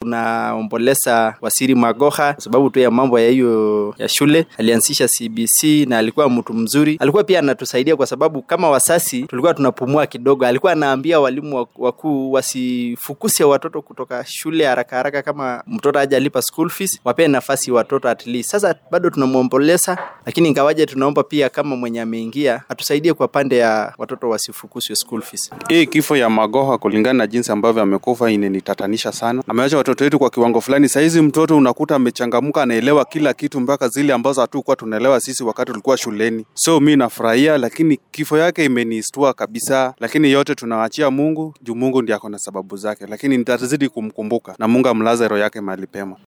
tunaomboleza Waziri Magoha kwa sababu tu ya mambo ya hiyo ya shule. Alianzisha CBC na alikuwa mtu mzuri. Alikuwa pia anatusaidia kwa sababu kama wasasi tulikuwa tunapumua kidogo. Alikuwa anaambia walimu wakuu wasifukuse watoto kutoka shule haraka kama mtoto hajalipa school fees, wape nafasi watoto at least. Sasa bado tunamuomboleza, lakini ingawaje tunaomba pia kama mwenye ameingia atusaidie kwa pande ya watoto wasifukuswe school fees. Hii kifo ya Magoha kulingana na jinsi ambavyo amekufa inanitatanisha sana. Ameacha watoto wetu kwa kiwango fulani. Sasa hizi mtoto unakuta amechangamka, anaelewa kila kitu mpaka zile ambazo hatukuwa tunaelewa sisi wakati tulikuwa shuleni. So mimi nafurahia, lakini kifo yake imenistua kabisa. Lakini yote tunawaachia Mungu, juu Mungu ndiye ako na sababu zake. Lakini nitazidi kumkumbuka na Mungu amlaze roho yake mahali pema.